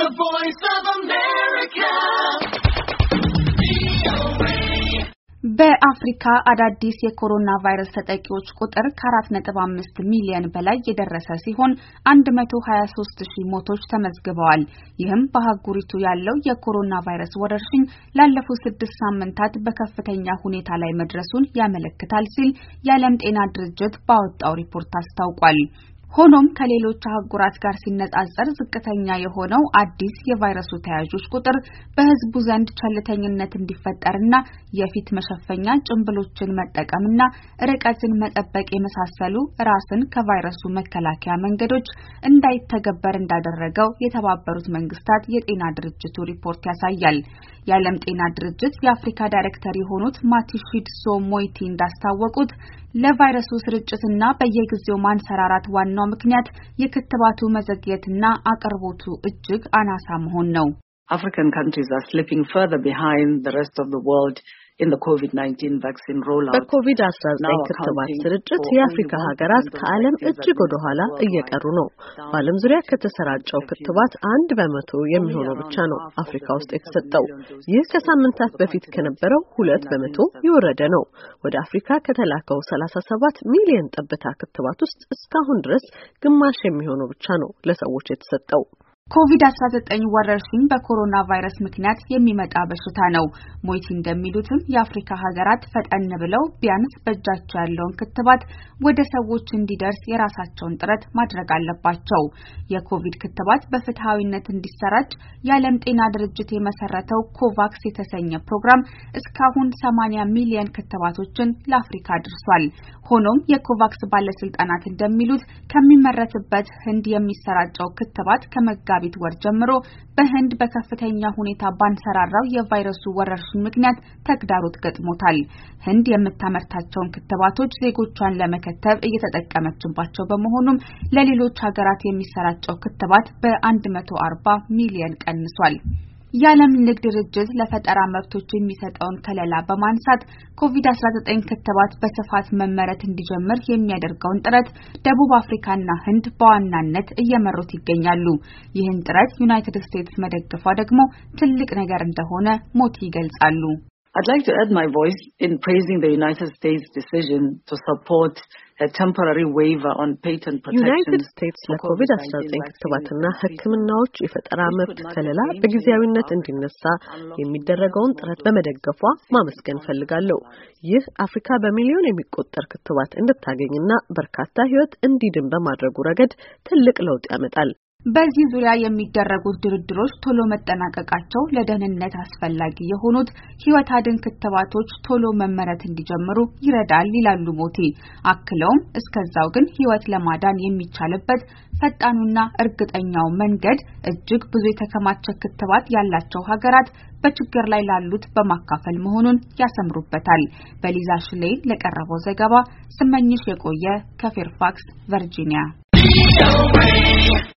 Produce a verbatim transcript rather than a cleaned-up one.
The Voice of America. በአፍሪካ አዳዲስ የኮሮና ቫይረስ ተጠቂዎች ቁጥር ከአራት ነጥብ አምስት ሚሊዮን በላይ የደረሰ ሲሆን አንድ መቶ ሀያ ሶስት ሺህ ሞቶች ተመዝግበዋል። ይህም በአህጉሪቱ ያለው የኮሮና ቫይረስ ወረርሽኝ ላለፉት ስድስት ሳምንታት በከፍተኛ ሁኔታ ላይ መድረሱን ያመለክታል ሲል የዓለም ጤና ድርጅት ባወጣው ሪፖርት አስታውቋል። ሆኖም ከሌሎች አህጉራት ጋር ሲነጻጸር ዝቅተኛ የሆነው አዲስ የቫይረሱ ተያዦች ቁጥር በህዝቡ ዘንድ ቸልተኝነት እንዲፈጠርና የፊት መሸፈኛ ጭንብሎችን መጠቀምና ርቀትን መጠበቅ የመሳሰሉ ራስን ከቫይረሱ መከላከያ መንገዶች እንዳይተገበር እንዳደረገው የተባበሩት መንግስታት የጤና ድርጅቱ ሪፖርት ያሳያል። የዓለም ጤና ድርጅት የአፍሪካ ዳይሬክተር የሆኑት ማቲሺድሶ ሞይቲ እንዳስታወቁት ለቫይረሱ ስርጭትና በየጊዜው ማንሰራራት ዋናው ምክንያት የክትባቱ መዘግየትና አቅርቦቱ እጅግ አናሳ መሆን ነው። African countries are slipping further behind the rest of the world in the COVID nineteen vaccine rollout. በኮቪድ አስራ ዘጠኝ ክትባት ስርጭት የአፍሪካ ሀገራት ከዓለም እጅግ ወደ ኋላ እየቀሩ ነው። በዓለም ዙሪያ ከተሰራጨው ክትባት አንድ በመቶ የሚሆነው ብቻ ነው አፍሪካ ውስጥ የተሰጠው። ይህ ከሳምንታት በፊት ከነበረው ሁለት በመቶ የወረደ ነው። ወደ አፍሪካ ከተላከው ሰላሳ ሰባት ሚሊዮን ጠብታ ክትባት ውስጥ እስካሁን ድረስ ግማሽ የሚሆነው ብቻ ነው ለሰዎች የተሰጠው። ኮቪድ አስራ ዘጠኝ ወረርሽኝ በኮሮና ቫይረስ ምክንያት የሚመጣ በሽታ ነው። ሞይቲ እንደሚሉትም የአፍሪካ ሀገራት ፈጠን ብለው ቢያንስ በእጃቸው ያለውን ክትባት ወደ ሰዎች እንዲደርስ የራሳቸውን ጥረት ማድረግ አለባቸው። የኮቪድ ክትባት በፍትሃዊነት እንዲሰራጭ የዓለም ጤና ድርጅት የመሰረተው ኮቫክስ የተሰኘ ፕሮግራም እስካሁን ሰማንያ ሚሊዮን ክትባቶችን ለአፍሪካ አድርሷል። ሆኖም የኮቫክስ ባለስልጣናት እንደሚሉት ከሚመረትበት ህንድ የሚሰራጨው ክትባት ከመጋ ቤት ወር ጀምሮ በህንድ በከፍተኛ ሁኔታ ባንሰራራው የቫይረሱ ወረርሽኝ ምክንያት ተግዳሮት ገጥሞታል። ህንድ የምታመርታቸውን ክትባቶች ዜጎቿን ለመከተብ እየተጠቀመችባቸው በመሆኑም ለሌሎች ሀገራት የሚሰራጨው ክትባት በአንድ መቶ አርባ ሚሊዮን ቀንሷል። የዓለም ንግድ ድርጅት ለፈጠራ መብቶች የሚሰጠውን ከለላ በማንሳት ኮቪድ አስራ ዘጠኝ ክትባት በስፋት መመረት እንዲጀምር የሚያደርገውን ጥረት ደቡብ አፍሪካና ህንድ በዋናነት እየመሩት ይገኛሉ። ይህን ጥረት ዩናይትድ ስቴትስ መደገፏ ደግሞ ትልቅ ነገር እንደሆነ ሞቲ ይገልጻሉ። I'd like to add my voice in praising the United States decision to support a temporary waiver on patent protection. United States ለኮቪድ አስራ ዘጠኝ ክትባትና ህክምናዎች የፈጠራ መብት ከለላ በጊዜያዊነት እንዲነሳ የሚደረገውን ጥረት በመደገፏ ማመስገን ፈልጋለሁ። ይህ አፍሪካ በሚሊዮን የሚቆጠር ክትባት እንድታገኝና በርካታ ህይወት እንዲድን በማድረጉ ረገድ ትልቅ ለውጥ ያመጣል። በዚህ ዙሪያ የሚደረጉት ድርድሮች ቶሎ መጠናቀቃቸው ለደህንነት አስፈላጊ የሆኑት ህይወት አድን ክትባቶች ቶሎ መመረት እንዲጀምሩ ይረዳል ይላሉ ሞቲ። አክለውም እስከዛው ግን ህይወት ለማዳን የሚቻልበት ፈጣኑና እርግጠኛው መንገድ እጅግ ብዙ የተከማቸ ክትባት ያላቸው ሀገራት በችግር ላይ ላሉት በማካፈል መሆኑን ያሰምሩበታል። በሊዛ ሽሌይ ለቀረበው ዘገባ ስመኝሽ የቆየ ከፌርፋክስ ቨርጂኒያ